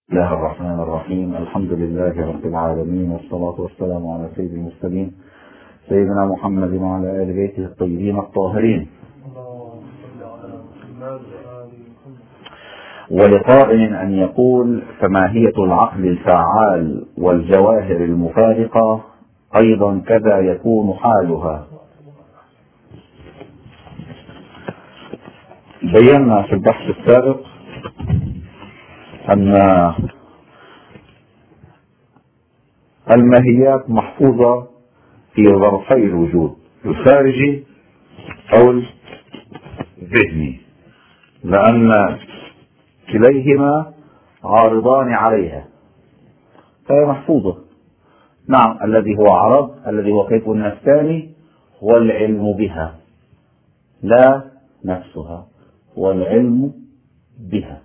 بسم الله الرحمن الرحيم. الحمد لله رب العالمين، والصلاة والسلام على سيد المرسلين سيدنا محمد وعلى آل بيته الطيبين الطاهرين. ولقائل أن يقول: فماهية العقل الفعال والجواهر المفارقة أيضا كذا يكون حالها. بينا في البحث السابق أن الماهيات محفوظة في ظرفي الوجود، الخارجي أو الذهني، لأن كليهما عارضان عليها، فهي محفوظة. نعم، الذي هو عرض، الذي هو كيف الثاني هو العلم بها، لا نفسها، هو العلم بها.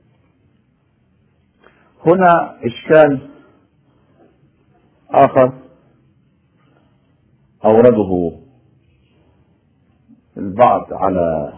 هنا إشكال آخر أورده البعض على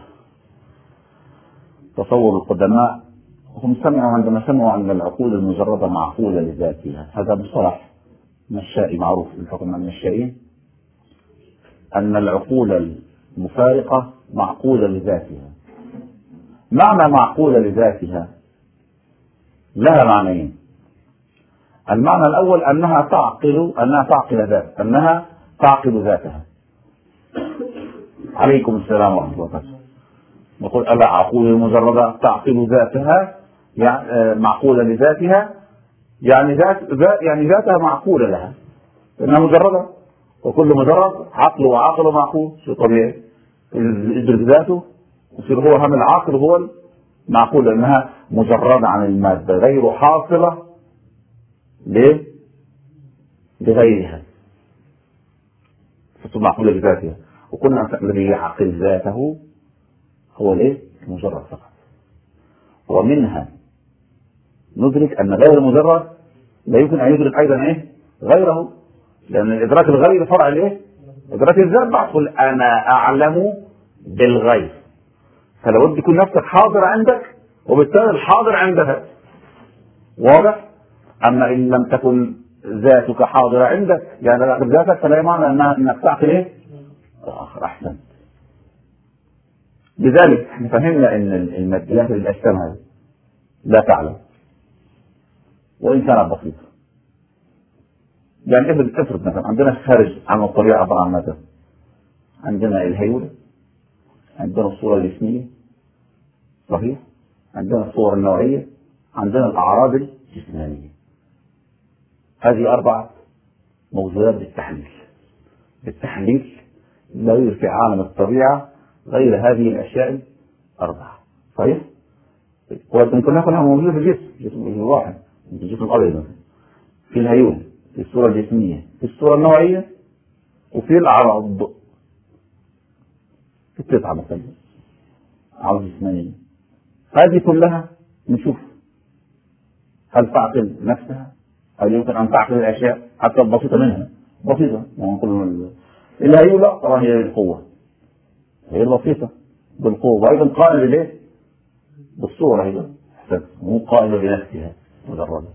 تصور القدماء. هم سمعوا عندما سمعوا أن العقول المجردة معقولة لذاتها، هذا مصطلح مشائي معروف في الحكم المشائيين، أن العقول المفارقة معقولة لذاتها. معنى معقولة لذاتها لها معنيين. المعنى الأول أنها تعقل ذاتها. عليكم السلام ورحمة الله وبركاته. نقول ألا عقول المجردة تعقل ذاتها، يعني معقولة لذاتها، يعني ذاتها معقولة لها، لأنها مجردة، وكل مجرد عقل وعقل ومعقول شيء طبيعي، يدرك ذاته يصير هو هم العاقل هو معقول، لأنها مجردة عن المادة، غير حاصلة لغيرها، فتكون معقولة بذاتها. وكل الذي يعقل ذاته هو المجرد فقط. ومنها ندرك أن غير المجرد لا يمكن أن يدرك أيضا غيره، لأن الإدراك الغير فرع إدراك الذات. تقول أنا أعلم بالغيب، فلو بد يكون نفسك حاضر عندك، وبالتالي الحاضر عندها، واضح؟ أما إن لم تكن ذاتك حاضرة عندك، يعني ذاتك، فلا معنى أنك تعقل آخر. أحسن. لذلك احنا فهمنا أن الماديات الأجسام هذه لا تعلم، وإن كانت بسيطة. يعني افرض مثلا عندنا خارج عن الطبيعة عبارة عن ماذا؟ عندنا الهيولة، عندنا الصورة الجسمية، صحيح؟ عندنا الصور النوعية، عندنا الأعراض الجسمانية. هذه 4 موجودات بالتحليل لا يوجد في عالم الطبيعة غير هذه الأشياء 4، صحيح؟ وممكن كلها موجودة في الجسم الواحد، في الجسم الأبيض، في الهيولة، في الصورة الجسمية، في الصورة النوعية، وفي الأعراض، في 9 مثلا أعراض جسمانية. هذه كلها نشوف هل تعقل نفسها، هل يمكن أن تعقل الأشياء حتى البسيطة منها، بسيطة. نقول الهيولة هي القوة، هي البسيطة بالقوة، وأيضا قائمة بالصورة، أيضا مو قائمة بنفسها مجرد.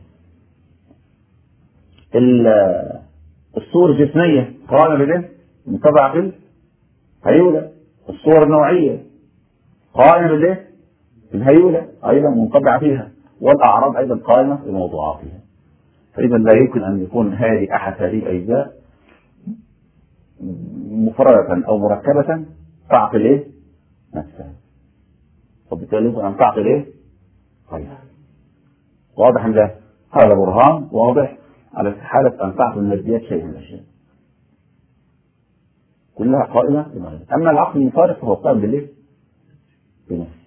الصورة الجسمية قائمة متبعة بالهيولة. الصور النوعية قائمة بالهيولة، أيضا منطبعة فيها. والأعراض أيضا قائمة بموضوعاتها. فإذا لا يمكن أن يكون أحد هذه الأجزاء مفردة أو مركبة تعقل نفسها، وبالتالي يمكن أن تعقل غيرها. واضح أن هذا برهان واضح على حالة أن تعقل الماديات شيء من الأشياء كلها قائمة بمعنى. أما العقل المفارق فهو قائم بنفسه.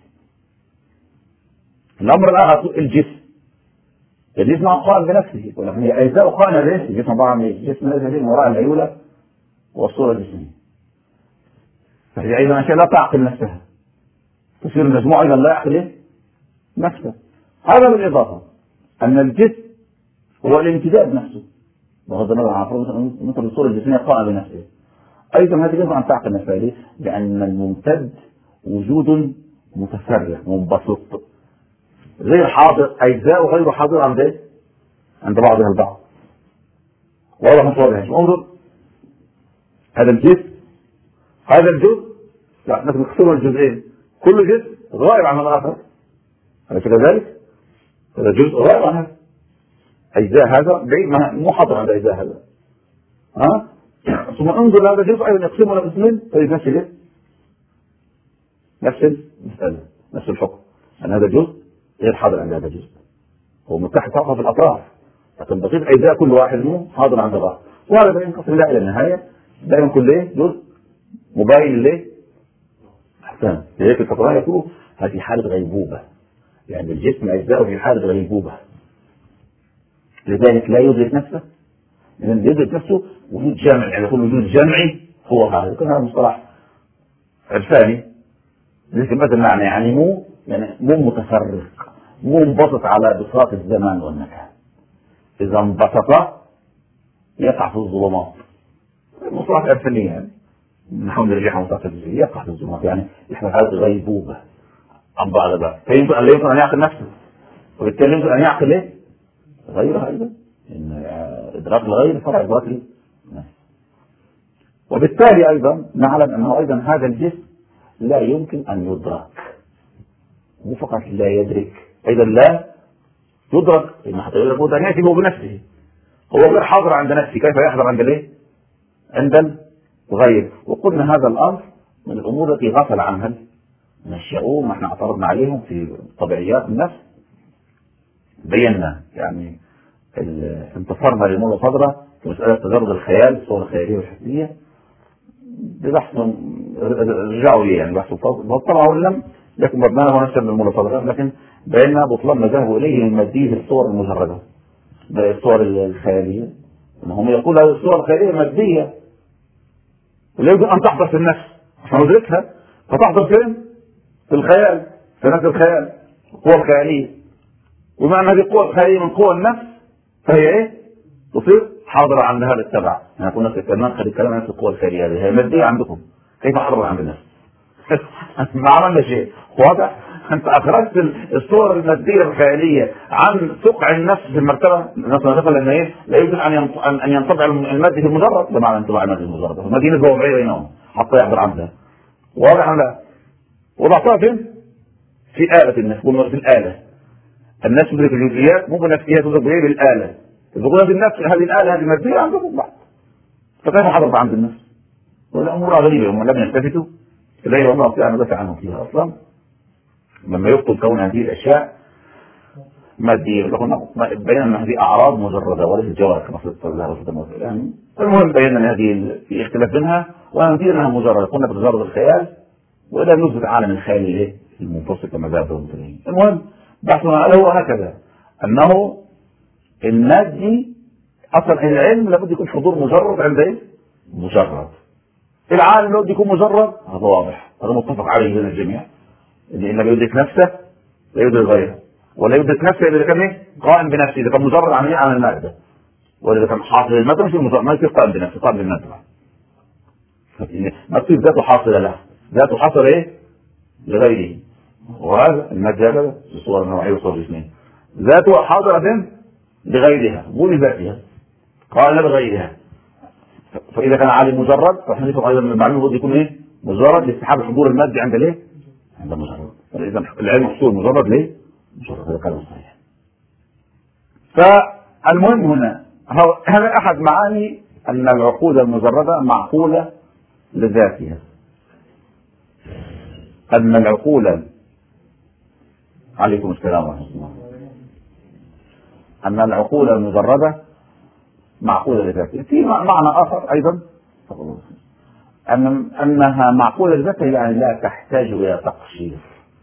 الأمر الآخر الجسم قائم بنفسه، ولكن هي أجزاء قائمة بنفسه. الجسم طبعا الجسم الذي من وراء الهيولة والصورة الجسمية، فهي أيضا أشياء لا تعقل نفسها، تصير المجموع أيضا لا يعقل نفسه. هذا بالإضافة أن الجسم هو الامتداد نفسه، بغض النظر عن مثل الصورة الجسمية قائمة بنفسه، أيضا هذه يجب أن تعقل نفسها. لأن الممتد وجود متفرع منبسط، غير حاضر، أجزاء غير حاضر عند إيه؟ عند بعضها البعض. واضح مش واضح؟ انظر هذا الجزء، هذا الجزء، لا نحن نقسمه الجزئين، كل جزء غائب عن الآخر، أليس كذلك؟ هذا جزء غائب عن هذا، أجزاء هذا بعيد مو حاضر عند أجزاء هذا. ثم انظر هذا الجزء أيضا يقسمه إلى قسمين، طيب نفس الايه؟ نفس المسألة، نفس الحكم، أن هذا جزء غير حاضر عند هذا الجزء، هو متحد فقط في الأطراف، لكن بقية أجزاء كل واحد منه حاضر عند بعض، وهذا ينقسم لا إلى النهاية، دائما كل إيه؟ جزء مباين ليه؟ أحسن، لذلك الفقراء يقولوا هذه حالة غيبوبة، يعني الجسم أجزاؤه في حالة غيبوبة، لذلك لا يدرك نفسه، لأن يدرك نفسه وجود جامع، يعني يقول وجود جمعي هو هذا، كان هذا مصطلح عرفاني، ليس مثل معنى يعني مو متفرق، مو منبسط على بساط الزمان والمكان، إذا انبسط يقع في الظلمات، مصطلح عرفاني يعني نحاول نرجعها مصطلح يقع في الظلمات، يعني يحمل حالة غيبوبة عن بعض بعض، فيمكن أن لا يمكن أن يعقل نفسه، وبالتالي يمكن أن يعقل إيه؟ غيرها أيضا، إن إدراك الغير فرع إدراك النفس. وبالتالي أيضا نعلم أنه أيضا هذا الجسم لا يمكن أن يدرك، مو فقط لا يدرك، أيضا لا يدرك، لأن حتى يدرك أن يأتي هو بنفسه، هو غير حاضر عند نفسه، كيف يحضر عند الايه؟ عند الغير. وقلنا هذا الأمر من الأمور التي غفل عنها الشعوب، ما احنا اعترضنا عليهم في طبيعيات النفس، بينا يعني انتصرنا للمرة صدرة في مسألة تجرد الخيال، الصور الخيالية والحسية، ببحث رجعوا ليه يعني بحثوا طبعا ولم لكن مبناه نفسه من المرة صدرة، لكن بينا بطلان ما ذهبوا إليه من مادية الصور المجردة، الصور الخيالية، هم يقول هذه الصور الخيالية مادية ولا يمكن أن تحضر في النفس عشان ندركها، فتحضر فين؟ في الخيال، في نفس الخيال، القوى الخيالية، ومع أن هذه القوى الخيالية من قوى النفس فهي إيه؟ تصير حاضرة عند هذا التبع، يعني كنا كمان خلي الكلام عن القوى الخيالية هذه هي مادية عندكم، كيف حضرت عند النفس؟ ما عملنا شيء، واضح؟ أنت أخرجت الصور المادية الخيالية عن تقع النفس في المرتبة، النفس نقل أن إيه؟ لا يمكن أن ينطبع المادي في المجرد، بمعنى انطباع المادي في المجرد، المادي نسبة وضعية بينهم حتى يحضر عندها، واضح ولا لا؟ وضعتها فين؟ في آلة النفس، قلنا في الآلة، الناس تدرك الجزئيات، ممكن نفسيات تدرك بإيه؟ بالآلة، يقولون بالنفس هذه الآلة هذه المادية عندهم بعض، فكيف حضرت عند النفس؟ والأمور غريبة، هم لم يلتفتوا إليه والله تعالى ندافع عنهم فيها أصلا، لما يبطل كون هذه الأشياء مادية، بينا أن هذه أعراض مجردة وليست جوارح كما صلى الله عليه وسلم، يعني المهم بينا أن هذه في اختلاف بينها، ونثير أنها مجردة، قلنا بتجرد الخيال وإلى نثبت عالم الخيال إيه؟ المنفصل كما ذهب المسلمين. المهم بحثنا عليه هو هكذا، أنه المادي أصلا العلم لابد يكون حضور مجرد عند إيه؟ مجرد. العالم لابد يكون مجرد، هذا واضح، هذا متفق عليه بين الجميع، إن لا يدرك نفسه لا يدرك غيره، ولا يدرك نفسه إذا كان إيه؟ قائم بنفسه، إذا كان مجرد عن إيه؟ عن المادة، وإذا كان حاصل المادة مش مجرد، ما يصير قائم بنفسه، قائم بالمادة، ما تصير ذاته حاصلة له، ذاته حاصل إيه؟ لغيره، وهذا المادة هذا بصورة نوعية وصورة اثنين، ذاته حاضرة لغيرها مو لذاتها، قائمة بغيرها. فإذا كان عالم مجرد فإحنا نفهم أيضا من المعلومة يكون إيه؟ مجرد لاستحاب الحضور المادي عند الإيه؟ عند مجرد. فإذا العلم محصول مجرد ليه؟ مجرد، هذا كلام صحيح. فالمهم هنا هذا أحد معاني أن العقول المجردة معقولة لذاتها، أن العقول عليكم السلام ورحمة الله، أن العقول المجردة معقولة لذاتها. في معنى آخر أيضا أنها معقولة لذاتها، يعني لا تحتاج إلى تقشير،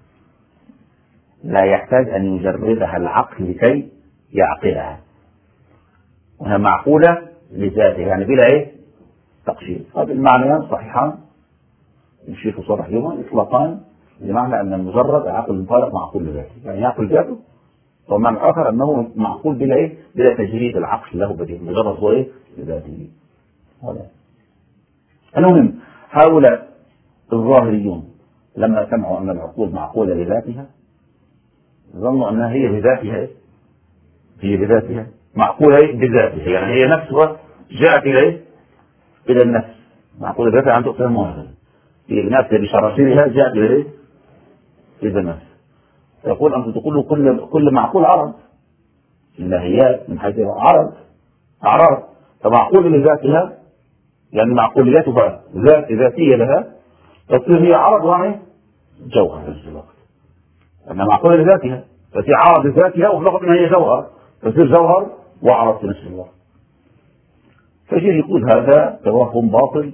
لا يحتاج أن يجردها العقل لكي يعقلها، وهي معقولة لذاتها يعني بلا إيه؟ تقشير. هذه المعنيان صحيحان، الشيخ صرح لهما إطلاقان، بمعنى أن المجرد عقل المفارق معقول لذاته، يعني يعقل ذاته، ومعنى آخر أنه معقول بلا إيه؟ بلا تجريد العقل له بديه، مجرد هو إيه؟ لذاته. هذا المهم هؤلاء الظاهريون لما سمعوا أن العقول معقولة لذاتها ظنوا أنها هي بذاتها، هي بذاتها معقولة بذاتها، يعني هي نفسها جاءت إلى النفس، معقولة ذاتها عن تقسم واحدة، هي بنفسها بشراشيرها جاءت إلى النفس. يقول أنت تقول كل معقول عرض، اللاهيات من حيث عرض أعراض، فمعقول لذاتها يعني معقوليتها ذاتية لها تصير هي عرض وهي جوهر في نفس الوقت، أنها معقولة لذاتها ففي عرض ذاتها وفي الوقت أنها هي جوهر، تصير جوهر وعرض في نفس الوقت. فشيء يقول هذا توهم باطل،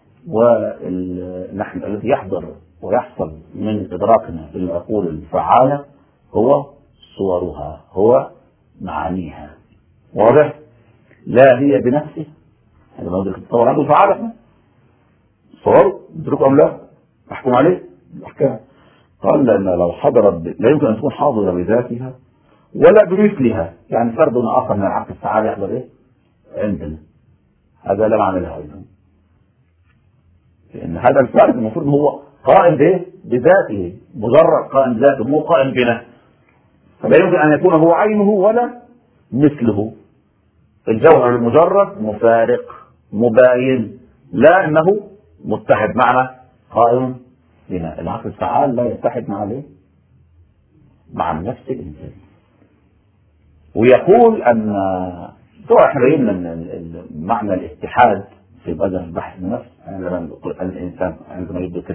ونحن الذي يحضر ويحصل من إدراكنا للعقول الفعالة هو صورها، هو معانيها. واضح؟ لا هي بنفسه، هذا ما ندرك تصور عنده فعالة صور ندركه أم لا؟ أحكم عليه الأحكام. قال لأن لو حضرت لا يمكن أن تكون حاضرة بذاتها ولا بمثلها، يعني فرد آخر من العقل الفعال يحضر عندنا، هذا لا معنى له أيضا، لأن هذا الفرد المفروض هو قائم بذاته، مجرد قائم بذاته مو قائم بنا، فلا يمكن أن يكون هو عينه ولا مثله. الجوهر المجرد مفارق مباين، لا أنه متحد معنا قائم بنا. العقل الفعال لا يتحد مع النفس الإنسان. ويقول أن احنا بينا معنى الاتحاد في بدل بحث النفس، عندما نقول الإنسان عندما يدرك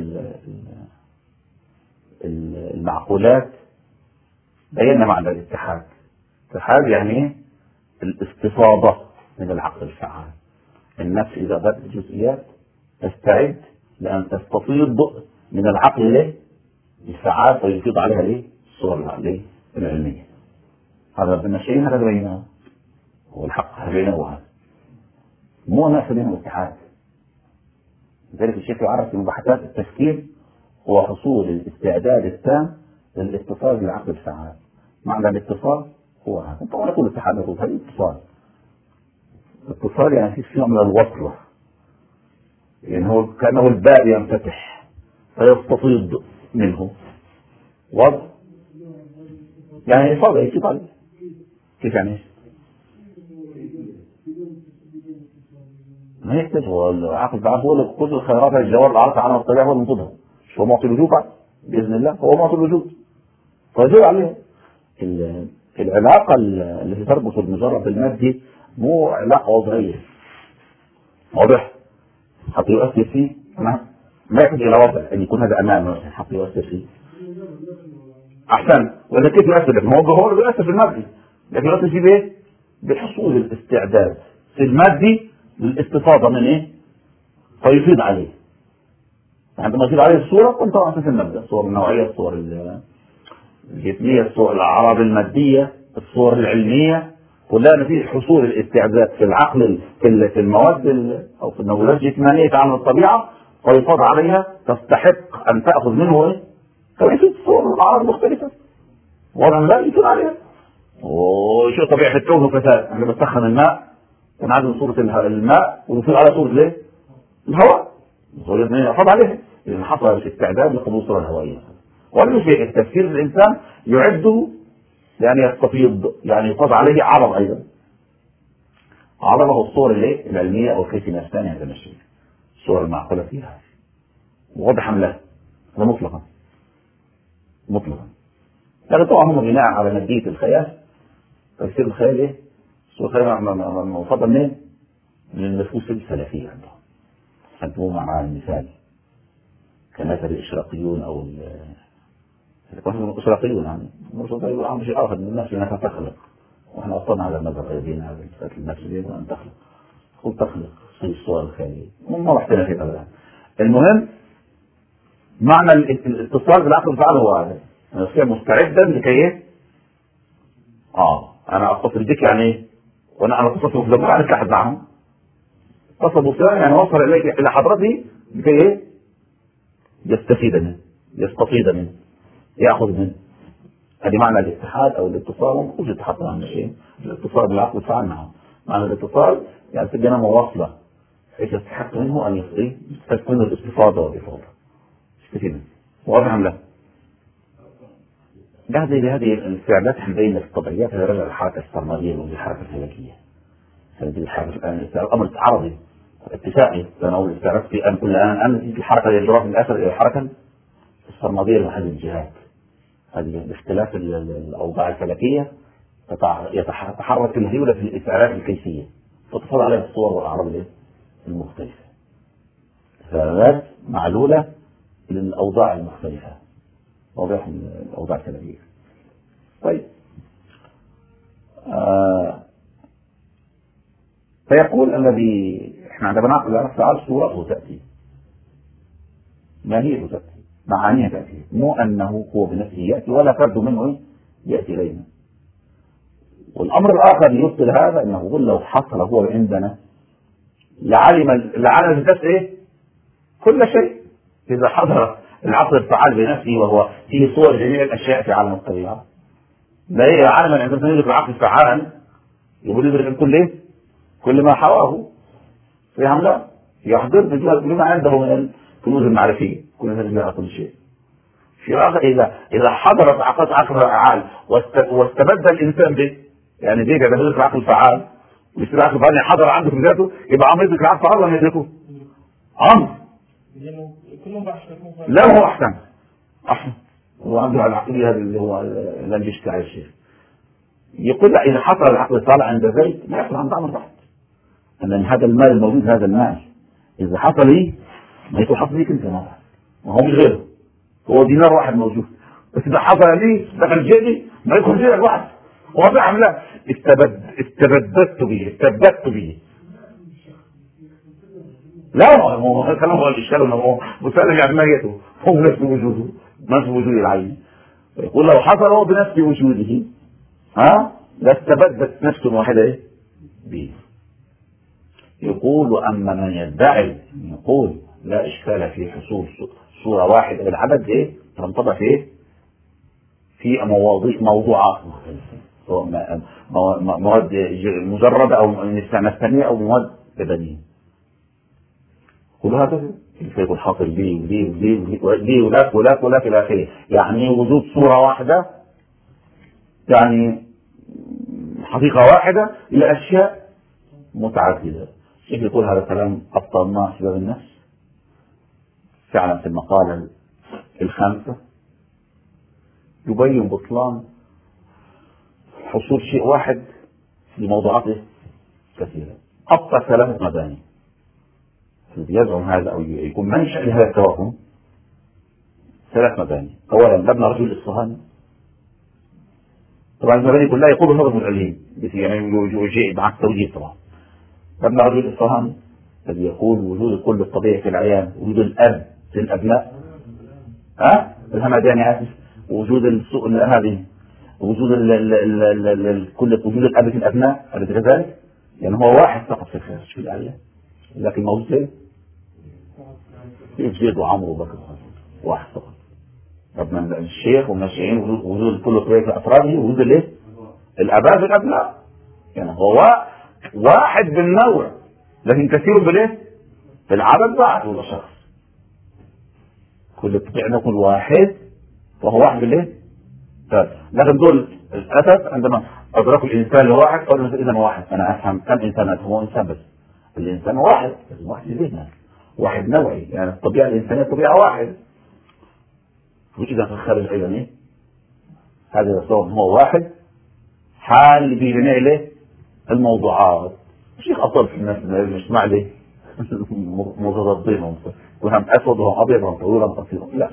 المعقولات بينا معنى الاتحاد. الاتحاد يعني الاستفاضة من العقل الفعال. النفس إذا بدأت الجزئيات تستعد لأن تستفيض من العقل الفعال فيفيض عليها الصور العلمية. هذا بالنشين هذا بينه هو الحق، هذا بينه وهذا مو ناس بينهم الاتحاد. لذلك الشيخ يعرف في مباحثات التفكير هو حصول الاستعداد التام للاتصال بالعقل الفعال. معنى الاتصال هو هذا. طبعا يقول الاتحاد يقول هذا اتصال يعني في نوع من الوصلة، يعني هو كأنه الباب ينفتح فيستفيض منه وضع، يعني إفاضة اتصال. كيف يعني؟ ما يحتاج، هو العقل الفعال هو اللي كل الخيرات الجوار العرض عنه الطبيعة هو المنتظر، مش هو معطي الوجود بإذن الله، هو معطي الوجود فجاء عليه. العلاقة التي تربط المجرد بالمادي مو علاقة وضعية، واضح؟ حتى يؤثر فيه ما يحتاج إلى وضع أن يكون هذا أمامه حتى يؤثر فيه. أحسن. وإذا كيف يؤثر؟ لكن هو اللي بيؤثر في المادي، لكن يؤثر فيه بإيه؟ بحصول الاستعداد في المادي للاستفاضة من فيفيض عليه. عندما يفيض عليه الصورة كنت طبعا في المبدأ، الصور النوعية، الصور الجسمية، الصور الأعراض المادية، الصور العلمية، كلها نتيجة حصول الاستعداد في العقل في المواد أو في النموذج الجسمانية عن الطبيعة، ويفاض عليها تستحق أن تأخذ منه كما في الصور والأعراض المختلفة، وضعا لا يكون عليها. وشيء طبيعي في الكون فساد، عندما تسخن الماء ونعزل صورة الماء ونصير على صورة الهواء، يفاض عليها إذا حصل الاستعداد لقبول الصورة الهوائية. ولا شيء التفكير الإنسان يعده يعني يستفيض، يعني يفاض عليه عرض أيضا، عرضه الصور العلمية أو الكيفية الثانية. هذا الشيء الصور المعقولة فيها واضح أم لا؟ هذا مطلقا لكن طبعا هم بناء على مادية الخيال، تفسير الخيال الصور الخيال مفضل من النفوس السلفية عندهم مع المثال كمثل الإشراقيون أو الإشراقيون، يعني الرسول شيء آخر من النفس أنها تخلق، وإحنا أصلنا على المذهب أيضين هذا النفس أن تخلق، قل تخلق في الصور الخيالية ما رحتنا في هذا. المهم معنى الاتصال بالعقل الفعال هو هذا، أنا أصير مستعدا لكي أنا أتصل بك يعني وأنا أتصل بك يعني أتحد معهم، اتصل بك يعني وصل إليك إلى حضرتي لكي يستفيد منه، يستفيد منه، يأخذ منه. هذه معنى الاتحاد أو الاتصال. مش الاتحاد عن شيء، الاتصال بالعقل الفعال معه. معنى الاتصال يعني تبقى مواصلة حيث يستحق منه أن يستفيد منه الاستفاضة والإفاضة، يستفيد منه. واضح أم لا؟ هذه الاستعدادات بين الطبيعيات هذا رجع الحركة السرمدية والحركة الفلكية. هذه الأمر عرضي اتفاقي، تناول الاستعداد في أن كل أن الحركة الجغرافية من الآخر إلى الحركة السرمدية لهذه الجهات. هذه باختلاف الأوضاع الفلكية تتحرك الهيولة في الاستعدادات الكيفية وتفضل عليها الصور والأعراض المختلفة. استعدادات معلولة للأوضاع المختلفة، واضح الأوضاع الفلكية. طيب فيقول الذي احنا عندما نعقل على الفعل صورته تأتي، ماهيته تأتي، معانيها تأتي، مو أنه هو بنفسه يأتي ولا فرد منه يأتي إلينا. والأمر الآخر يبطل هذا أنه يقول لو حصل هو عندنا لعلم الناس كل شيء. إذا حضر العقل الفعال بنفسه وهو فيه صور جميع الأشياء في عالم الطبيعة، لا عالم الإنسان يدرك العقل الفعال يقول يدرك كل ما حواه، فهم لا يحضر بما عنده من الكنوز المعرفية، كل هذا كل شيء. في إذا حضرت عقل فعال واستبد الإنسان به، يعني دي كده يدرك العقل الفعال ويصير العقل الفعال حضر عنده في ذاته، يبقى عم يدرك العقل الفعال ولا يدركه؟ لا هو أحسن وعنده على العقلية هذا اللي هو لم يشتعل الشيء. يقول إذا حصل العقل الصالح عند زيد ما يحصل عند عمر واحد، أن هذا المال الموجود، هذا المال إذا حصل ما يكون حصل ليك أنت مرة، وهو مش غيره، هو دينار واحد موجود، بس إذا حصل لي دخل جيبي ما يكون جيبك واحد، واضح لا استبدت به. لا هو كلام هو الإشكال أنه هو مسلم يعني ميته، هو نفس وجوده، نفس وجود العين. يقول لو حصل هو بنفس وجوده لاستبدت نفس واحدة به. يقول أما من يدعي يقول لا إشكال في حصول صورة واحدة للعدد تنطبع في موضوعات مختلفة، مواد مجردة أو نستعمل أو مواد بدنية. كل هذا يكون حاصل لي ولاك إلى آخره. يعني وجود صورة واحدة يعني حقيقة واحدة لأشياء متعددة. كيف يقول هذا الكلام أبطلناه في باب النفس فعلا في المقالة الخامسة، يبين بطلان حصول شيء واحد لموضوعات كثيرة. أبطل 3 مباني يزعم هذا أو يكون منشأ لهذا التوهم. 3 مباني. أولا مبنى رجل الإصفهاني، طبعا المباني كلها يقول هذا المتعلم يعني شيء مع التوجيه. طبعا مبنى رجل الإصفهاني الذي يقول وجود الكل الطبيعي في العيان، وجود الأب في الأبناء الهمداني آسف، وجود السوء هذه، وجود كل وجود الأب في الأبناء أليس كذلك؟ يعني هو واحد فقط في الخارج في العيان، لكن موجود زيد وعمرو وبكر واحد فقط. طب من الشيخ والناشئين وجود كل طبيعي في أفراده، وجود الآباء في الأبناء، يعني هو واحد بالنوع لكن كثير في العدد بعد ولا شخص. كل طبيعنا كل واحد وهو واحد لكن دول الأسف عندما أدركوا الإنسان لواحد قالوا إذا واحد. أنا أفهم كم إنسان هو إنسان، بس الإنسان واحد ذهنه واحد نوعي، يعني الطبيعة الإنسانية طبيعة واحد. وإذا في الخارج أيضا هذا الصوت هو واحد حال بجميع له الموضوعات. الشيخ أطول في الناس مش مع لي متضادين، وهم أسود وهم أبيض وهم طويل وهم قصير، لا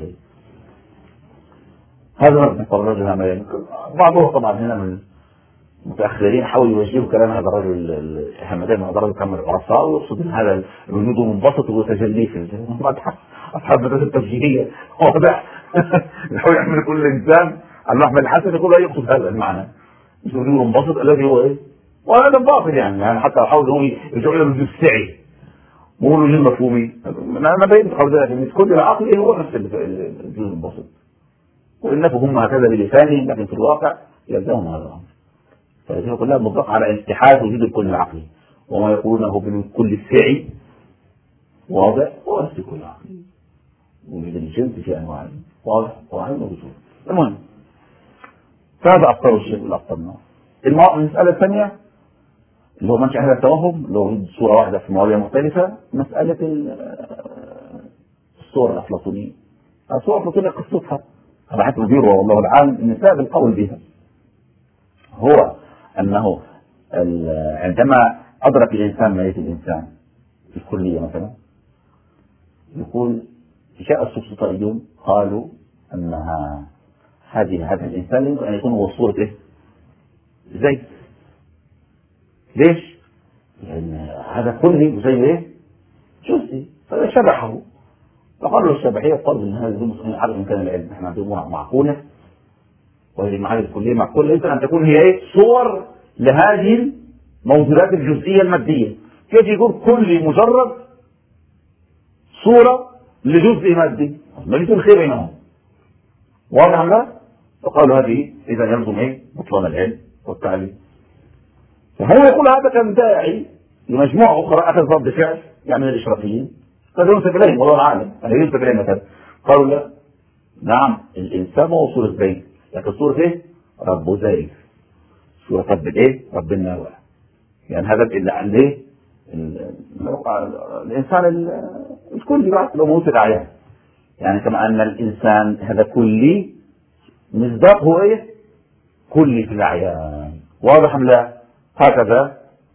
هذا الرجل هم بعضهم طبعا هنا من المتأخرين حاولوا يوجهوا كلام هذا الرجل الهمداني، هذا الرجل كان من العرفاء، ويقصد هذا الوجود منبسط وتجلي في أصحاب المدرسة التوجيهية واضح يحاول يعمل كل إنسان على محمد الحسن يقول لا يقصد هذا المعنى، مش وجود منبسط الذي هو وهذا باطل يعني حتى حاولوا يرجعوا إلى الوجود السعي مو الوجود المفهومي. أنا بين قول ذلك إن كل العقل هو نفس الوجود المنبسط، وإن هم هكذا بلسانهم لكن في الواقع يلزمهم هذا الأمر. فهذه كلها مطلقة على انتحاز وجود الكل العقلي، وما يقولونه بالكل السعي واضح هو نفس الكل العقلي، وجود الجنس في أنواعه واضح وعين وجود. المهم فهذا أخطر الشيء والأخطر النوع. المسألة الثانية اللي هو منشأ هذا التوهم، اللي هو صورة واحدة في مواضيع مختلفة، مسألة الصور الأفلاطونية. الصور الأفلاطونية قصتها راح تدير والله العالم النساء بالقول بها، هو أنه عندما أدرك الإنسان ميت الإنسان في الكلية مثلا، يقول جاء السفسطائيون قالوا أنها هذا الإنسان يمكن أن يكون هو صورة إيه؟ زي ليش؟ لأن هذا كلي وزي إيه؟ جزئي، فشبحه. فقالوا الشبحية قالوا إن هذا المسلمين عدد من كان العلم، إحنا عندنا معقولة وهذه المعارف الكلية معقولة، يمكن أن تكون هي إيه؟ صور لهذه الموجودات الجزئية المادية. كيف يقول كل مجرد صورة لجزء مادي؟ ما يكون خير بينهم. واضح لا؟ فقالوا هذه إذا يلزم إيه؟ بطلان العلم والتعليم. فهو يقول هذا كان داعي لمجموعة أخرى أخذ رد فعل يعني من الإشرافيين، قد ينسب إليهم والله العالم، يعني ينسب إليهم مثلا. قالوا لا، نعم الإنسان هو صورة زيد، لكن صورة إيه؟ رب زيد، صورة رب الإيه؟ رب النوى. يعني هذا إلا عن إيه؟ الإنسان الكلي بعد لو موت الأعيان، يعني كما أن الإنسان هذا كلي مصداقه إيه؟ كلي في الأعيان. واضح أم لا؟ هكذا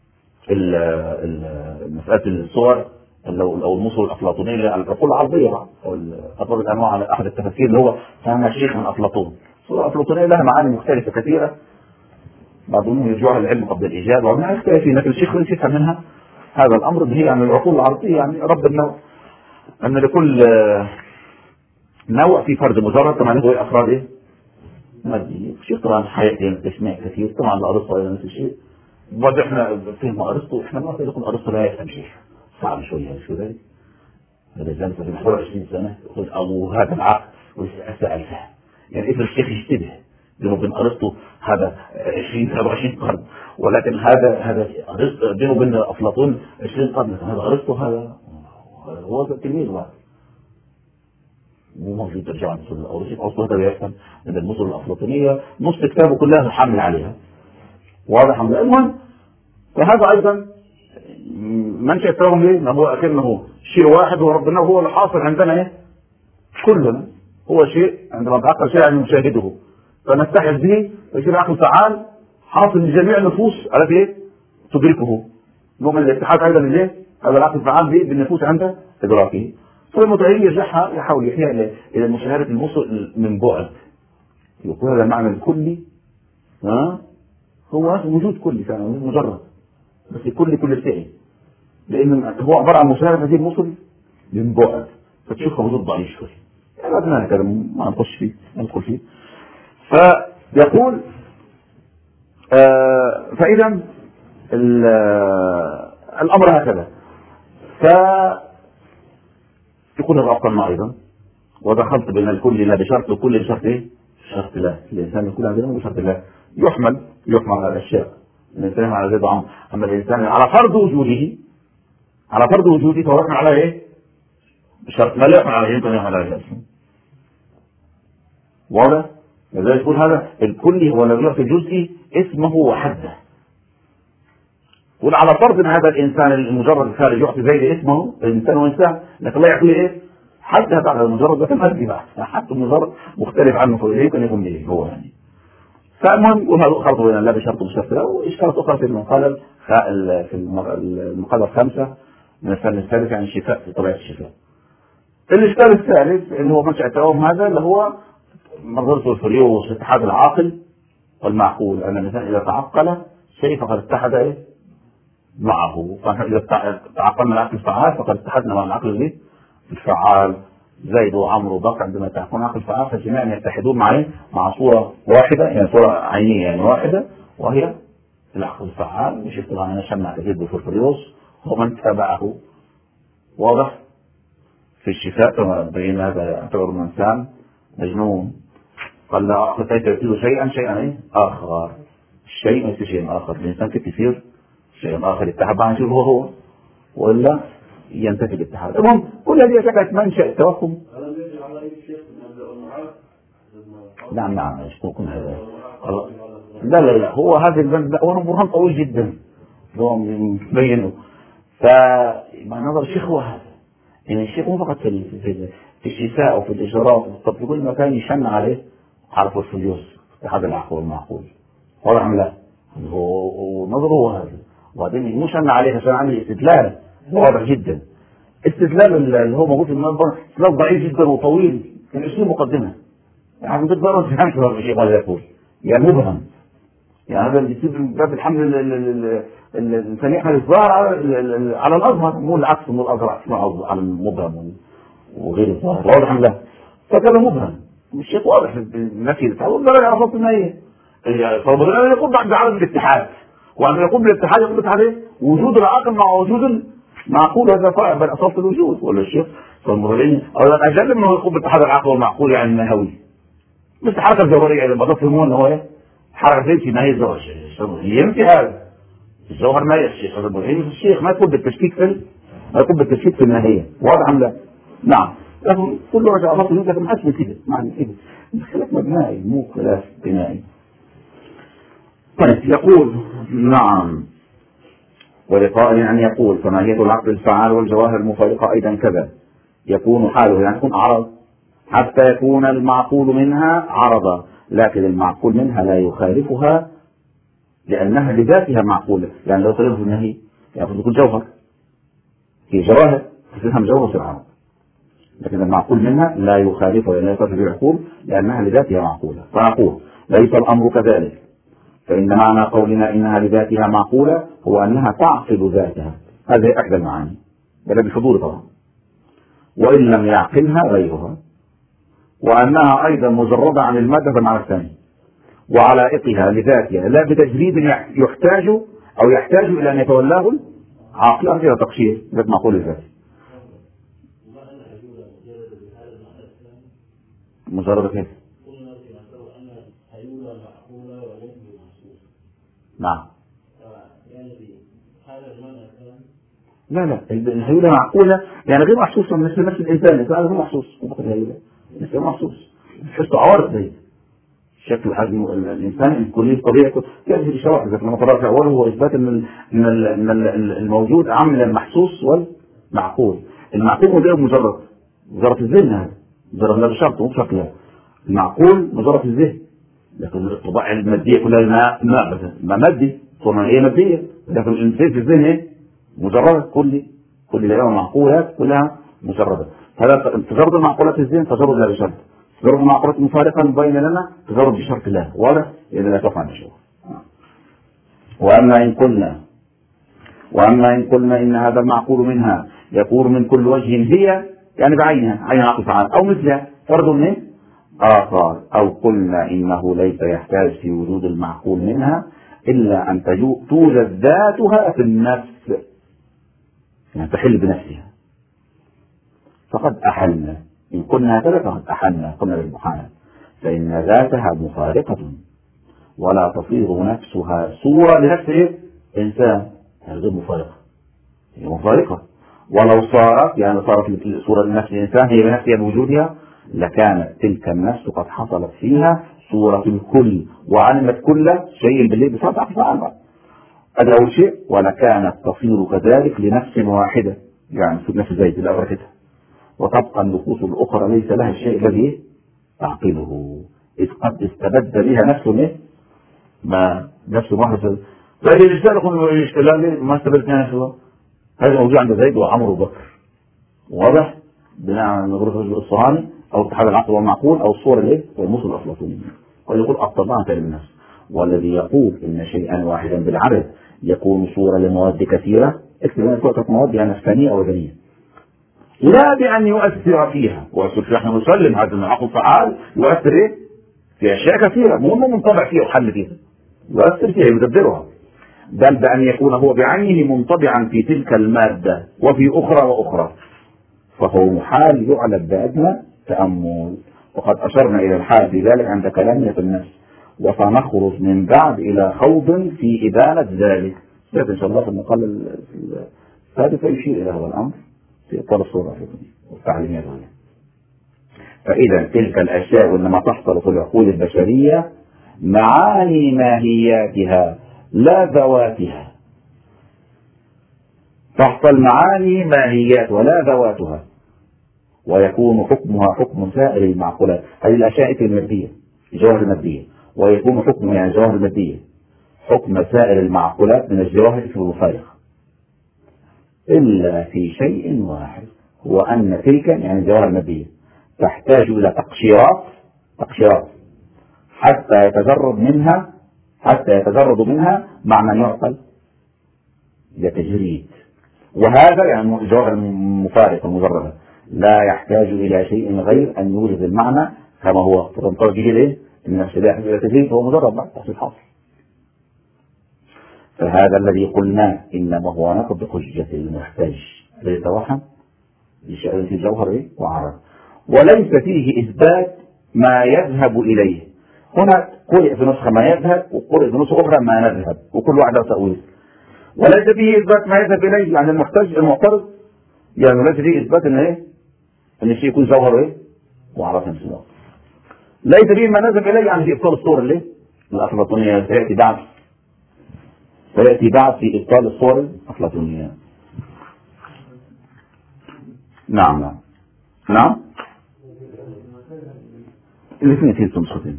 مسألة الصور أو المصور الأفلاطونية العقول العربية أو أطلب الأنواع على أحد التفاسير اللي هو فهمها الشيخ من أفلاطون. الصورة الأفلاطونية لها معاني مختلفة كثيرة، بعضهم يرجعها العلم قبل الإيجاد وما يختلف، لكن الشيخ يفهم منها هذا الأمر اللي هي عن العقول العربية، يعني رب النوع، أن لكل نوع في فرد مجرد كما له أفراد إيه؟ مادية. الشيخ طبعا حياتي تسميع كثير طبعا لأرسطو أيضا نفس الشيء. بعد احنا فهم أرسطو، احنا ما يقول أرسطو لا يفهم شيء، صعب شوية شو ذلك. هذا الإنسان في 20 سنة يقول أبو هذا العقل ويسأل فهم، يعني إذا الشيخ يشتبه بينه وبين أرسطو هذا 20 قرن، ولكن هذا بينه وبين أفلاطون 20 قرن، هذا أرسطو هذا هو تلميذ واحد. مو موجود ترجع عن المصر الأوروسي، أصلا هذا بيفهم أن المصر الأفلاطونية نص كتابه كلها محمل عليها. واضح أم لا؟ المهم فهذا أيضا منشأ التوهم ليه؟ ما هو أكنه شيء واحد وربنا هو الحاصل عندنا إيه؟ كلنا هو شيء عندما نتعقل شيء يعني نشاهده فنستحيل به ويصير عقل فعال حاصل لجميع النفوس التي إيه؟ تدركه. نوع الاتحاد أيضا ليه؟ هذا العقل الفعال به بالنفوس عند إدراكه. فالمتعين يرجعها يحاول يحيا إلى مشاهدة المصر من بعد، يقول هذا المعنى الكلي هو وجود كلي فعلا مجرد، بس كل شيء، لأن هو عبارة عن مشاهدة هذه المصر من بعد، فتشوفها وجود ضعيف شوي. يعني بدنا هكذا ما نخش فيه ندخل فيه. فيقول فإذا الأمر هكذا. يقول الرابطة أيضا ودخلت بين الكل لا بشرط وكل بشرط ايه؟ شرط لا. الإنسان يكون عندنا بشرط لا يحمل على الأشياء. الإنسان على زيد عمر، أما الإنسان على فرض وجوده فهو يحمل على ايه؟ بشرط ما لا يحمل على يمكن يحمل على الإنسان. واضح؟ لذلك يقول هذا الكل هو الذي يعطي الجزء اسمه وحده. وعلى فرض ان هذا الانسان المجرد الخارج يعطي زيد اسمه الانسان وانسان، لكن الله يعطي ايه؟ حتى بعد المجرد ده كان بقى حتى المجرد مختلف عنه فإليه كان يكون به هو يعني. فالمهم يقول هذا خلط بين لا بشرط وبشرط لا، واشكالات اخرى في المقالة في المقالة الخامسة من الفن الثالث يعني الشفاء في طبيعة الشفاء. الاشكال الثالث اللي هو منشأ التوهم هذا اللي هو نظرته الفريوس اتحاد العاقل والمعقول، ان الانسان اذا تعقل شيء فقد اتحد ايه؟ معه. فإذا تعقلنا العقل الفعال فقد اتحدنا مع العقل الفعال. زيد وعمرو وبكر عندما يتحدون عقل فعال فجميعا يتحدون مع صورة واحدة، يعني صورة عينية يعني واحدة، وهي العقل الفعال. مش طبعا أنا شمع كثير بفرفريوس ومن تابعه. واضح؟ في الشفاء كما بين هذا يعتبر الإنسان مجنون. قال لا كيف يصير شيئا ايه؟ آخر. الشيء ليس شيء آخر. الإنسان كيف يصير شيء آخر يتحد عن شيء هو ولا ينتفي الاتحاد. المهم كل هذه شكلت منشأ التوهم. نعم نعم يشكوكم هذا. لا لا لا، هو هذا البند هو برهان طويل جدا هو مبينه. فنظر الشيخ هو هذا، يعني الشيخ مو فقط في الشفاء وفي الإجراء طب في كل مكان يشن عليه عرف الفلوس في هذا العقل والمعقول واضح أم لا؟ ونظره هو هذا، وبعدين مو شن عليه عشان عندي استدلال واضح جدا. استدلال اللي هو موجود في المنبر استدلال ضعيف جدا وطويل، كان اسمه مقدمة يعني تقدر ما تفهمش الشيء ماذا يقول، يعني مبهم. يعني هذا اللي يصير من باب الحمل الانسان يحمل الظاهر على الاظهر، مو العكس، مو الاظهر على المبهم وغير الظاهر واضح ام لا؟ فكان مبهم الشيء واضح في النفي التعود درجه على صوت النهايه. فالبرهان يقول بعدم الاتحاد، وعندما يقول بالاتحاد يقول عليه وجود العقل مع وجود المعقول، هذا فرق بين اساس الوجود ولا الشيخ. فالمرغلين اولا اجل انه يقول باتحاد العقل والمعقول يعني النهوي، مش حركه الجوهريه اللي بضيفهم ان هو حركه في نهايه الزواج يمشي هذا الجوهر ما يشيخ هذا المرغلين. الشيخ ما يقول بالتشكيك ما يقول بالتشكيك في النهايه واضح ام لا؟ نعم، لكن كل رجع الله لكن ما حدش كده معنى كده خلاف مبنائي مو خلاف بنائي. طيب يقول نعم ولقائل أن يقول فماهية العقل الفعال والجواهر المفارقة أيضا كذا يكون حاله، يعني يكون عرض حتى يكون المعقول منها عرضا، لكن المعقول منها لا يخالفها لأنها لذاتها معقولة. يعني لو طلبه النهي يعني يكون جوهر في جواهر تفهم جوهر في العرض، لكن المعقول منها لا يخالفها ولا يخالف بالعقول لأنها لذاتها معقولة. فنقول ليس الأمر كذلك، فإن معنى قولنا إنها لذاتها معقولة هو أنها تعقل ذاتها، هذه إحدى المعاني بل بحضور طبعا، وإن لم يعقلها غيرها، وأنها أيضا مجردة عن المادة مع الثاني وعلائقها لذاتها لا بتجريد يحتاج إلى أن يتولاه عاقل أو إلى تقشير ذات معقول الذاتي. مجرد كيف؟ نعم. لا لا الهيولة معقولة يعني غير محسوسة مثل نفس الإنسان، الإنسان غير محسوس مثل محسوس حسه عوارض زي شكل حجم الإنسان كلية طبيعته يأتي الإشارة لما قرأت في أوله هو إثبات إن الموجود عام من المحسوس والمعقول. المعقول غير مجرد الذهن، هذا مجرد لا بشرط مو بشكلها. المعقول مجرد الذهن، لكن الطباع المادية كلها ما مادي طبعا هي مادية، لكن الإنسان في الذهن إيه؟ مجرد كل الأيام المعقولات كلها مجردة. هذا تجرد المعقولات الذهن تجرد لا بشرط، تجرد المعقولات المفارقة مبينة لنا تجرد بشرط الله واضح إذا لا تفعل شيء. وأما إن قلنا إن هذا المعقول منها يكون من كل وجه هي يعني بعينها عين عقل فعال أو مثلها فرض منه آخر، أو قلنا إنه ليس يحتاج في وجود المعقول منها إلا أن توجد ذاتها في النفس يعني تحل بنفسها، فقد أحلنا إن قلنا هكذا فقد أحلنا قلنا بالمحال، فإن ذاتها مفارقة ولا تصير نفسها صورة لنفس إنسان، يعني غير مفارقة هي مفارقة، ولو صارت يعني صارت صورة لنفس الإنسان هي بنفسها بوجودها لكانت تلك النفس قد حصلت فيها صورة الكل وعلمت كل شيء بالليل بصوت أفعال هذا أول شيء، ولكانت تصير كذلك لنفس واحدة يعني نفس زيد الأورثة، وتبقى النفوس الأخرى ليس لها الشيء الذي تعقله إذ قد استبد بها نفسه ما نفسه واحدة. لكن الإشكال يقول الإشكال ما استبد بها نفسه، هذا موجود عند زيد وعمر وبكر واضح بناء على نظرة الرجل الصهاني أو اتحاد العقل والمعقول أو الصورة والموصل الأفلاطوني، ويقول الطبيعة في النفس. والذي يقول إن شيئا واحدا بالعدد يكون صورة لمواد كثيرة اكتب صورة مواد يعني نفسانية أو وثنية لا بأن يؤثر فيها، ونحن نسلم هذا العقل فعال يؤثر في أشياء كثيرة مو منطبع فيها وحل فيها يؤثر فيها يدبرها، بل بأن يكون هو بعينه منطبعا في تلك المادة وفي أخرى وأخرى، فهو محال يعلم بأدنى تأمل. وقد أشرنا إلى الحال في ذلك عند كلامنا في النفس، وسنخرج من بعد إلى خوض في إبانة ذلك إن شاء الله في المقال الثالث يشير إلى هذا الأمر في إطار الصورة والتعليمية. فإذا تلك الأشياء إنما تحصل في العقول البشرية معاني ماهياتها لا ذواتها، تحصل معاني ماهيات ولا ذواتها، ويكون حكمها حكم سائر المعقولات. هذه الأشياء المادية الجواهر المادية، ويكون حكم يعني الجواهر المادية حكم سائر المعقولات من الجواهر في المفارقة، إلا في شيء واحد، هو أن تلك يعني الجواهر المادية تحتاج إلى تقشيرات حتى يتجرد منها معنى يعقل تجريد. وهذا يعني الجواهر المفارقة المجردة لا يحتاج إلى شيء غير أن يوجد المعنى كما هو، فتنطلق به إليه إن الشباب إلى تجريد هو مجرد بعد تحصيل حاصل. فهذا الذي قلنا إنما هو نقض حجة المحتج ليتوهم بشأن الجوهر وعرض، وليس فيه إثبات ما يذهب إليه. هنا قرئ في نسخة ما يذهب، وقرئ في نسخة أخرى ما نذهب، وكل واحد له تأويل. وليس فيه إثبات ما يذهب إليه يعني المعترض يعني ليس فيه إثبات إن الشيء يكون جوهر وعرض نفس الوقت. ليس فيه ما نذهب إليه يعني في إبطال الصور الأفلاطونية سيأتي بعد في إبطال الصور الأفلاطونية. نعم الاثنين في نسختين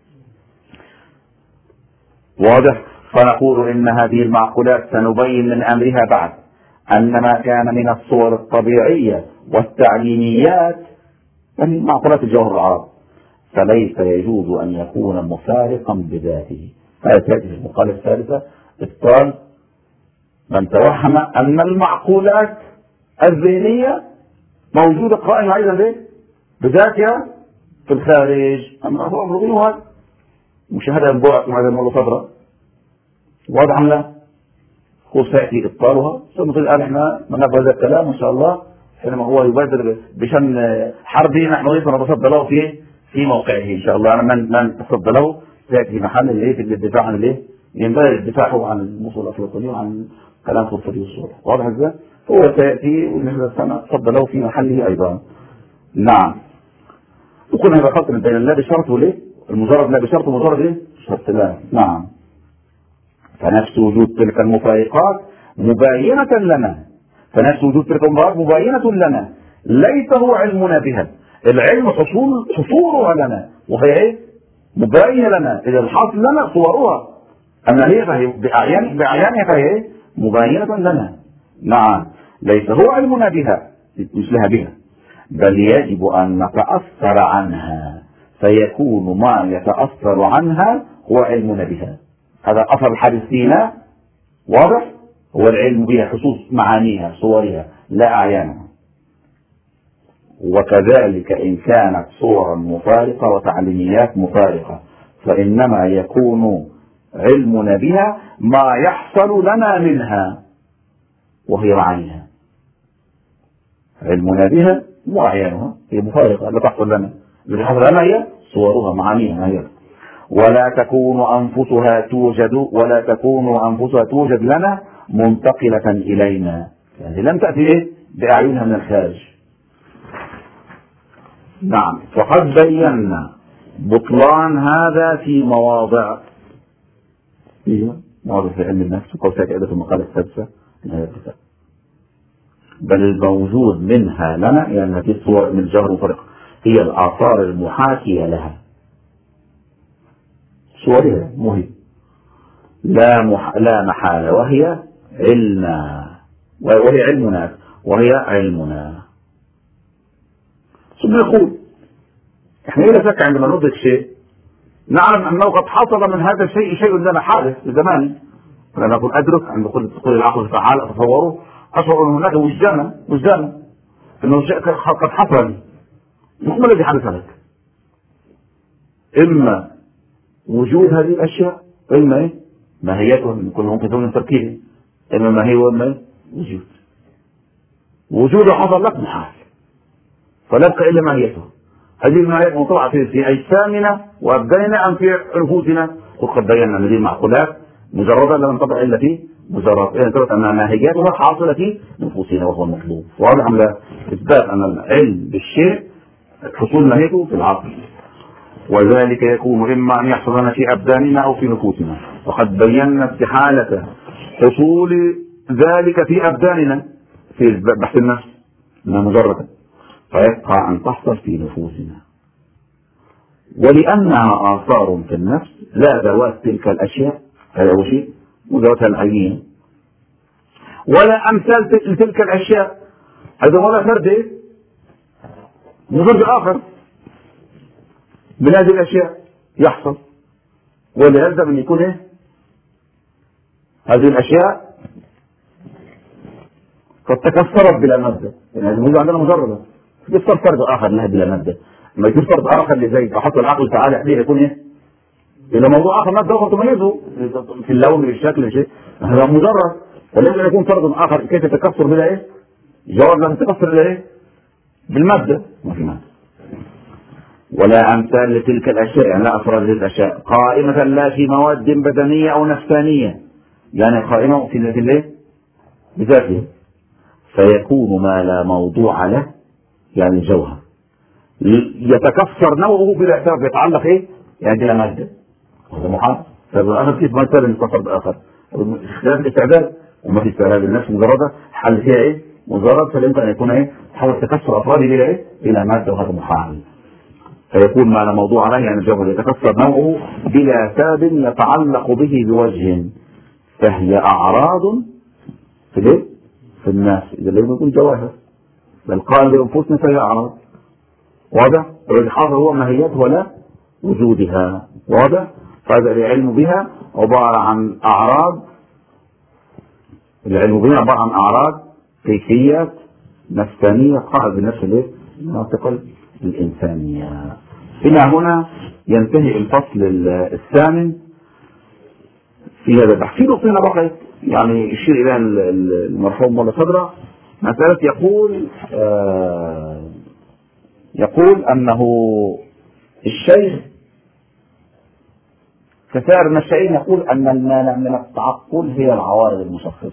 واضح. فنقول إن هذه المعقولات سنبين من أمرها بعد أن ما كان من الصور الطبيعية والتعليميات يعني معقولات الجوهر العرض فليس يجوز أن يكون مفارقا بذاته. هذا تأتي في المقالة الثالثة إبطال من توهم أن المعقولات الذهنية موجودة قائمة أيضا بذاتها في الخارج. أما هو أمر مشاهدة البعد وهذا الموضوع صدره واضح أم لا؟ هو سيأتي إبطالها ثم تقول الآن إحنا ننفذ هذا الكلام إن شاء الله حينما هو يبادر بشأن حربي نحن نتصدى له في موقعه إن شاء الله. أنا من نتصدى له سيأتي محل في الدفاع عن ينبغي الدفاع عن الموصول الأفلاطوني وعن كلام خطفي والصورة. واضح إزاي؟ هو سيأتي ونحن نتصدى له في محله أيضا. نعم. وكنا هذا خط بين لا بشرط المجرد لا بشرط مجرد شرط لا. نعم. فنفس وجود تلك المفارقات مباينة لنا ليس هو علمنا بها. العلم حصولها لنا وهي مباينة لنا. إذا الحاصل لنا صورها أما هي فهي بأعيانها فهي مباينة لنا. نعم. ليس هو علمنا بها مثلها بها، بل يجب أن نتأثر عنها فيكون ما يتأثر عنها هو علمنا بها. هذا أثر الحادثين واضح، هو العلم بها حصول معانيها صورها لا أعيانها. وكذلك إن كانت صورا مفارقة وتعليميات مفارقة فإنما يكون علمنا بها ما يحصل لنا منها وهي معانيها. علمنا بها وأعيانها هي مفارقة لا تحصل لنا، الذي حصل لنا هي صورها معانيها هي. ولا تكون أنفسها توجد لنا منتقلة إلينا، يعني لم تأتي بأعينها من الخارج. نعم. فقد بينا بطلان هذا في مواضع في علم النفس وقوسات في المقالة السادسة من هذا الكتاب. بل الموجود منها لنا يعني هذه الصور من الجوهر المفارقة هي الآثار المحاكية لها صورها مهم لا محالة وهي علمنا. ثم يقول احنا لا شك عندما ندرك شيء نعلم انه قد حصل من هذا الشيء شيء لنا حادث بزمان. لما نقول ادرك عند كل العقل تعالى اتصوره اشعر ان هناك وجدانا انه شيء قد حصل لي. ما الذي حدث لك؟ اما وجود هذه الاشياء اما ماهيتها كل ممكن تكون تركيبه، اما ما هي واما وجود حصل لك محال فلا يبقى الا ماهيته. هذه الماهيات مطلعه في اجسامنا وابداننا ام في نفوسنا. وقد بينا ان هذه المعقولات مجرده لا تنطبق الا في مجرد ان ماهياتها حاصله في نفوسنا وهو المطلوب. واضح ان اثبات ان العلم بالشيء حصول نهيته في العقل، وذلك يكون إما أن يحصل لنا في أبداننا أو في نفوسنا، وقد بينا استحالة حصول ذلك في أبداننا في بحث النفس إنها مجرد، فيبقى أن تحصل في نفوسنا، ولأنها آثار في النفس لا ذوات تلك الأشياء، هذا هو شيء ذواتها العينية، ولا أمثال تلك الأشياء، هذا ولا فرد من فرد آخر من هذه الأشياء يحصل، ولهذا من يكون هذه الأشياء قد تكسرت بلا مادة، يعني هذه الموضوع عندنا مجرده يكسر فرد آخر لها بلا مادة، لما يكون فرد آخر لزيد أحط العقل تعالى عليه يكون إلى موضوع آخر مادة أخرى تميزه في اللون بالشكل شيء، هذا مجرد، ولكن يكون فرد آخر كيف يتكسر بلا جواب لم يتكسر بلا بالمادة، ما في مادة. ولا أمثال لتلك الأشياء، يعني لا أفراد لتلك الأشياء قائمة لا في مواد بدنية أو نفسانية، يعني قائمة في ذات الله بذاته، فيكون ما لا موضوع له، يعني الجوهر يتكسر نوعه بلا سبب يتعلق يعني بلا مادة، هذا محال. فالآخر كيف ما يصير يتصل بآخر؟ اختلاف الاستعداد وما في استعداد النفس مجردة حل فيها مجرد، فيمكن أن يكون تحول تكسر أفراده بلا مادة، وهذا محال. فيكون ما لا موضوع عليه، يعني الجوهر يتكسر نوعه بلا سبب يتعلق به بوجه، فهي أعراض في الناس، إذا لم يكن جواهر بل قال لأنفسنا فهي أعراض، واضح؟ والإلحاظ هو ماهيتها ولا وجودها، واضح؟ فهذا العلم بها عبارة عن أعراض، العلم بها عبارة عن أعراض كيفية نفسانية قاعدة بنفس المناطق الإنسانية. إلى هنا ينتهي الفصل الثامن في هذا البحث. في نقطة بقيت يعني يشير إلى المرحوم ولا صدره، مسألة يقول أنه الشيخ كثير من الشيء يقول أن المانع من التعقل هي العوارض المشخصة،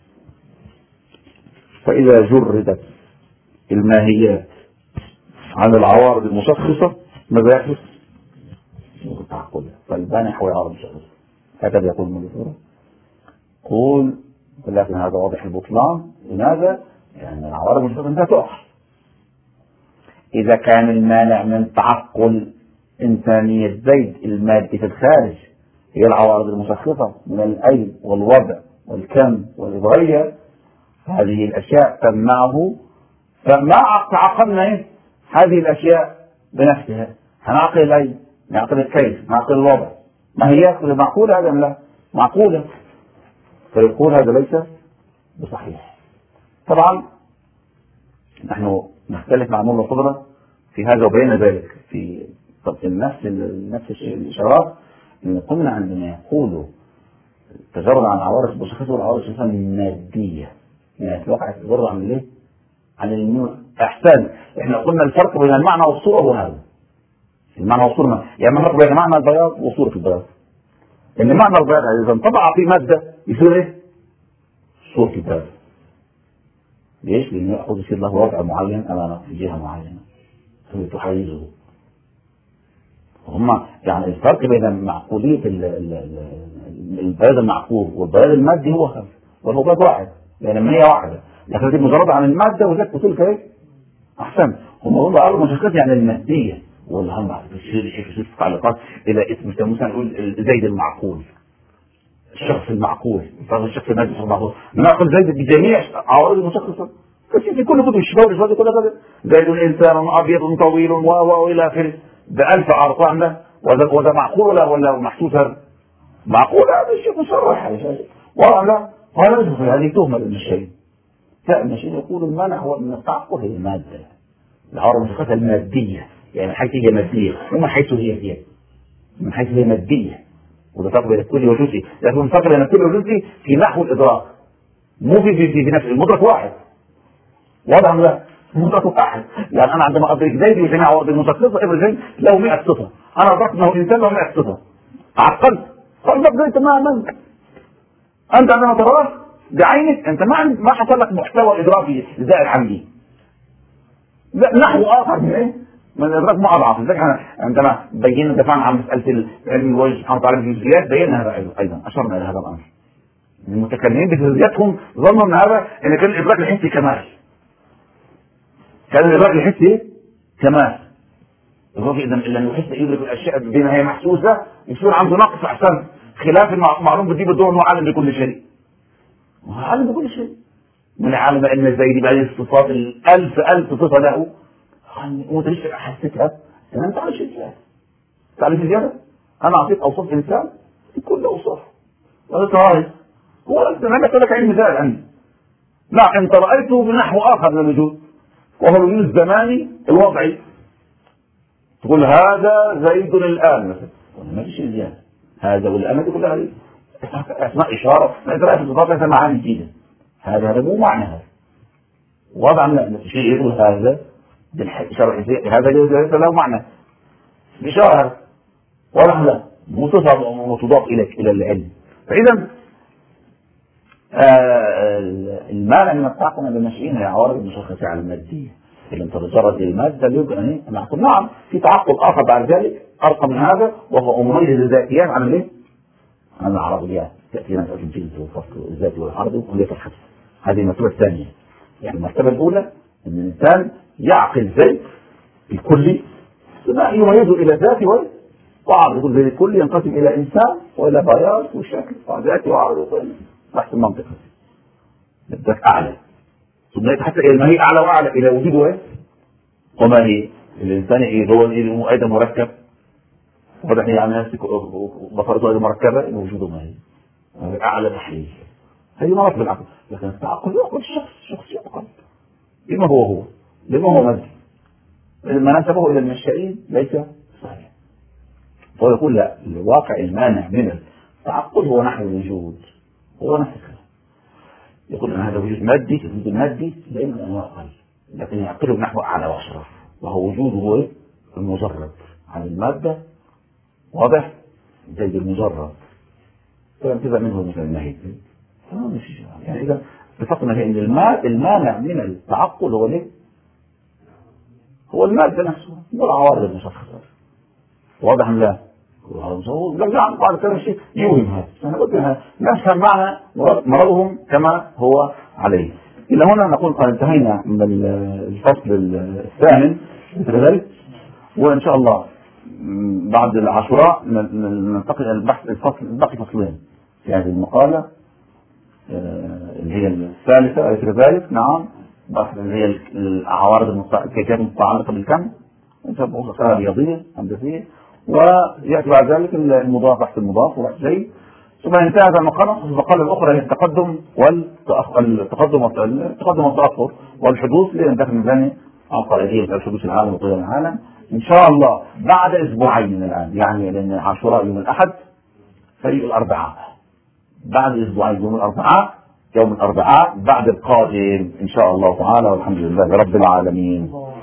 فإذا جردت الماهيات عن العوارض المشخصة ماذا يحدث؟ التعقل، فالبانع هو العوارض المشخصة، هكذا يقول المدرسة. قول ولكن هذا واضح البطلان. لماذا؟ لأن العوارض المشخصة لا تقع. إذا كان المانع من تعقل إنسانية زيد المادي في الخارج هي العوارض المشخصة من الأين والوضع والكم والإبغية، هذه الأشياء تمنعه، فما تعقلنا هذه الأشياء بنفسها، هنعقل الأين، نعقل الكيف، نعقل الوضع، ما هي معقولة هذا لا معقولة، فيقول هذا ليس بصحيح. طبعا نحن نختلف مع نور القدرة في هذا وبين ذلك في نفس الإشارات، إن قلنا عندما يقولوا تجرد عن العوارض المشخصة والعوارض المادية، يعني الواقع تجرد عن الايه؟ عن النور. أحسن، احنا قلنا الفرق بين المعنى والصورة هو هذا، المعنى والصورة، يعني الفرق بين معنى البياض وصورة البياض، إن معنى البياض إذا انطبع في مادة يصير صورة البياض. ليش؟ لأنه يأخذ يصير له وضع معين أمامه في جهة معينة تحيزه. هم يعني الفرق بين معقولية البياض المعقول والبياض المادي هو خمس، والبياض واحد، لأن يعني هي واحدة، لكن دي مجرد عن المادة وذلك بتقول أحسن. هم يقولوا عرض مشخصات يعني المادية، والله هم بتصير تعليقات إلى اسم مثلا نقول زيد المعقول، الشخص المعقول، الشخص المادي المعقول، نأخذ زيد بجميع عوارض المشخصة في كل كتب الشباب كل هذا زيد الإنسان أبيض طويل وإلى آخره بألف أرقام له، وذا معقول ولا محسوس؟ معقول، هذا الشيء مصرح ولا ولا هذه تهمة للشيء. لا، الشيء يقول المانع هو من التعقل هي المادة، العوارض المشخصة المادية، يعني من حيث هي مادية ومن حيث هي من حيث هي مادية، وده فرق بين الكلي والجزئي، لكن فرق بين الكلي والجزئي في نحو الإدراك، مو في نفس المدرك واحد، واضح لا مدرك واحد. يعني أنا عندما أدرك زيد بجميع عوارض المشخصة ابن زيد له 100 صفة، أنا أدركت أنه الإنسان له 100 صفة، عقلت فأدرك زيد تماما. أنت عندما تراه بعينك أنت ما حصل لك محتوى إدراكي زائد عندي، لا نحو آخر من من الادراك ما اضعف. لذلك عندما بينا دفعنا عن مساله علم الوجه سبحانه وتعالى بالجزئيات بينا هذا ايضا، اشرنا الى هذا الامر. المتكلمين بجزئياتهم ظنوا ان هذا ان كان الادراك الحسي كمال، كان الادراك الحسي كمال. الروح اذا لانه يحس يدرك الاشياء بما هي محسوسه يصير عنده نقص احسن، خلاف المعلوم بدي بده انه عالم بكل شيء. وهو عالم بكل شيء. من عالم ان زيد بهذه الصفات الألف صفه له، وانت ليش حسيتها؟ انا انت تعرف شيء، تعرف زياده؟ انا اعطيك اوصاف انسان بكل اوصاف، هذا تعرف هو انا لك علم ذات عني. لا انت رايته بنحو اخر من الوجود، وهو الوجود الزماني الوضعي. تقول هذا زيد الان مثلا، ما في شيء زياده، هذا والان تقول هذه اسماء اشاره، ما انت رايت الصفات لها معاني جديده. هذا مو معنى هذا وضع لا شيء يقول هذا بالإشارة هذا ليس له معنى الإشارة ولا لا متضاف إلى العلم. فإذا المانع من الطاقة بالناشئين هي عوارض المشخصة على المادية. إذا تجرد المادة يمكن أن نقول نعم في تعقل آخر بعد ذلك أرقى من هذا، وهو أمور الذاتيات عن العربيات، تأتي مسألة الجنس والفصل الذاتي والعرضي وكلية الحدث. هذه المرتبة الثانية. يعني المرتبة الأولى أن الإنسان يعقل ذات الكلي ثم يميزه إلى ذاته وعرض. يقول ذات الكلي ينقسم إلى إنسان وإلى بياض وشكل وذاتي وعرض تحت المنطقة الذات أعلى، ثم حتى إلى ما هي أعلى وأعلى إلى وجوده وما هي الإنسان هو أيضا مركب وضع يعني نفسك بصرته أيضا مركبة وجوده ما هي أعلى تحليل. هذه مراتب العقل. لكن التعقل يعقل الشخص يعقل بما هو بما هو مادي، ما نسبه إلى المشائين ليس صحيح. فهو يقول لا، الواقع المانع من التعقل هو نحو الوجود، هو نفس الكلام. يقول أن هذا وجود مادي، الوجود المادي لأنه أنواع أقل، لكن يعقله نحو أعلى وأشرف، وهو وجود هو المجرد عن المادة. واضح؟ زي المجرد فانتبه منه مثل النهي. يعني إذا اتفقنا في أن المانع من التعقل هو ليه؟ هو المادة نفسه والعوارض المشخصة. واضح أم لا؟ لا بعد كل شيء يوهم هذا. أنا قلت لها نفهم معنى مرضهم كما هو عليه. إلى هنا نقول قد انتهينا من الفصل الثامن كذلك، وإن شاء الله بعد العاشوراء ننتقل إلى البحث الفصل باقي فصلين في هذه المقالة اللي هي الثالثة أليس كذلك؟ نعم، بحث اللي هي العوارض الكيفيات المتعلقة بالكم مسألة رياضية هندسية، ويأتي بعد ذلك المضاف بحث المضاف وبحث شيء، ثم ينتهي هذا المقالة الأخرى هي التقدم والتأخر والحدوث لينتهي من ثاني عن قاعدية الحدوث العالم وطول العالم إن شاء الله بعد أسبوعين من الآن. يعني لأن عاشوراء يوم الأحد فريق الأربعاء، بعد أسبوعين يوم الأربعاء بعد القادم إن شاء الله تعالى، والحمد لله رب العالمين.